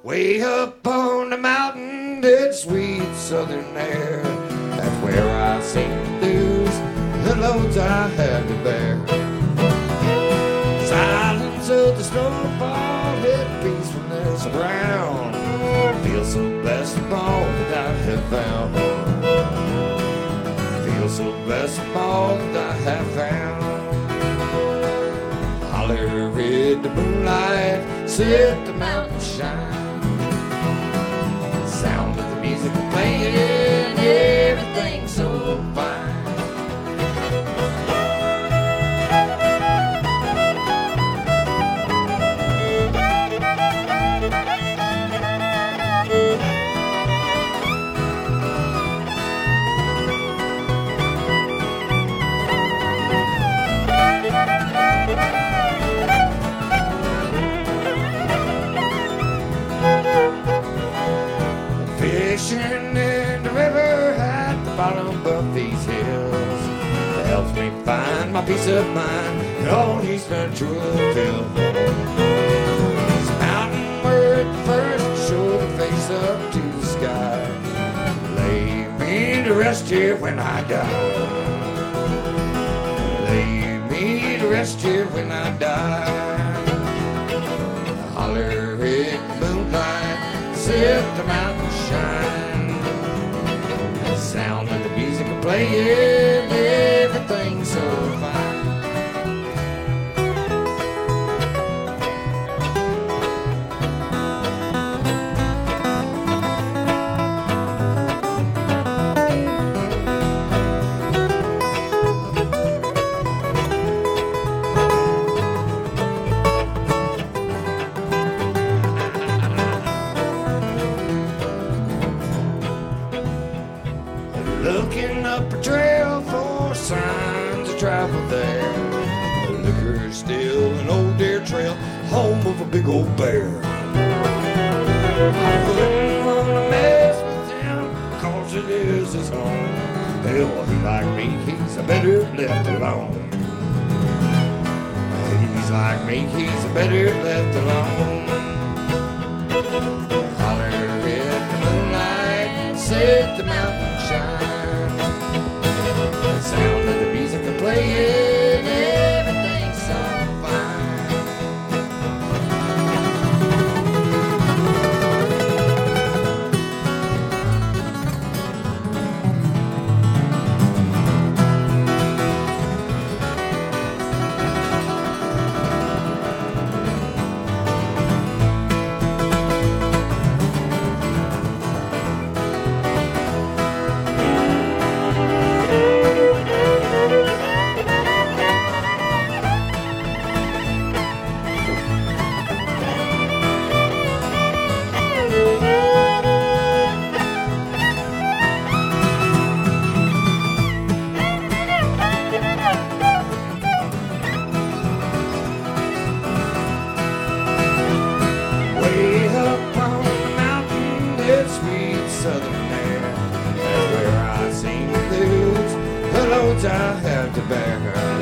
Way up on the mountain, that sweet southern air. That's where I sing the blues, the loads I had to bear. Silence of the snowfall, hit peacefulness around. Feel so blessed with all that I have found. Feel so blessed with all that I have found. Holler in the moonlight, set the mountain shine. Sound of the music playing, everything's so fine. Fishing in the river at the bottom of these hills helps me find my peace of mind and all these natural fills. This mountain where it first showed the face up to the sky. Lay me to rest here when I die. Lay me to rest here when I die. Holler in the moonlight, set the mountain shine. The sound of the music playing, everything's so fine. Looking up a trail for signs of travel there. The liquor's still an old deer trail, home of a big old bear. I wouldn't want to mess with him, cause it is his home. Hell, he like me, he's a better left alone. He's like me, he's a better left alone. Holler in the moonlight, set the mountain shine. The sound of the music playing, everything's so fine. Way up on the mountain, that sweet southern air. That's where I sing the blues, the loads I have to bear.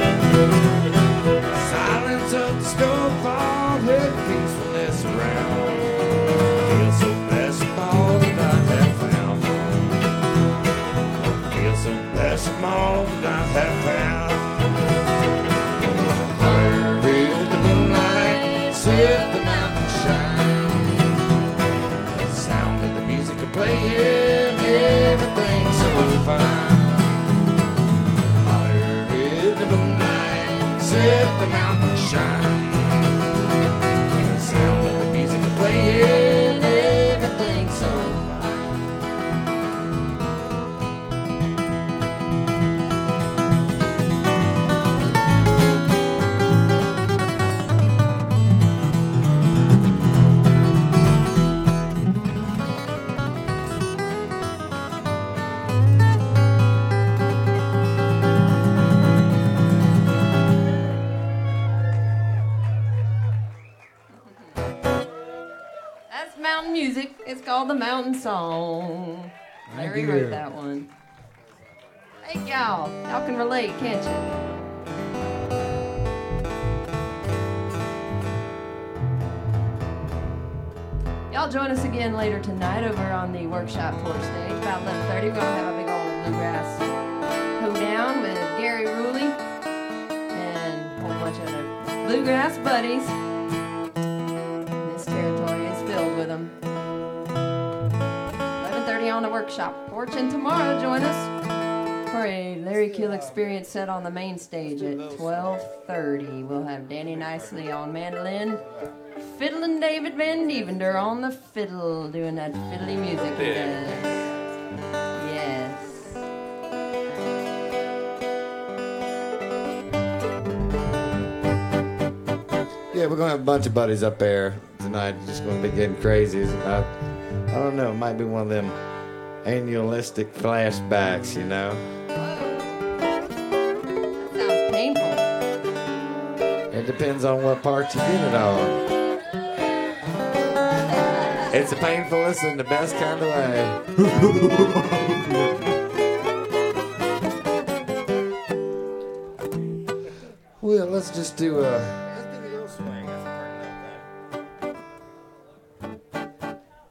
Silence of the snowfall, with peacefulness around. Feel so blessed with all that I have found. Feel so blessed with all that I have found. Holler in the moonlight, set the mountain shine. Playing, everything's so fine. Holler in the moonlight, set the mountain shine. The sound of the music playing, everything's so mountain music. It's called the Mountain Song. Larry wrote that one. Hey, y'all. Y'all can relate, can't you? Y'all join us again later tonight over on the workshop floor stage. About 11:30, we're going to have a big old bluegrass hoedown with Gary Ruley and a whole bunch of other bluegrass buddies. This territory is filled with them. 11:30 on the workshop porch, and tomorrow join us for a Larry Kill Experience set on the main stage at 12:30. We'll have Danny Nicely on mandolin, Fiddle and David Van Devender on the fiddle, doing that fiddly music he does. Yes. Yeah, we're gonna have a bunch of buddies up there tonight. Just gonna be getting crazy. I don't know. It might be one of them annualistic flashbacks, you know. That sounds painful. It depends on what part you get it on. It's a painfulness in the best kind of way. Well, let's just do a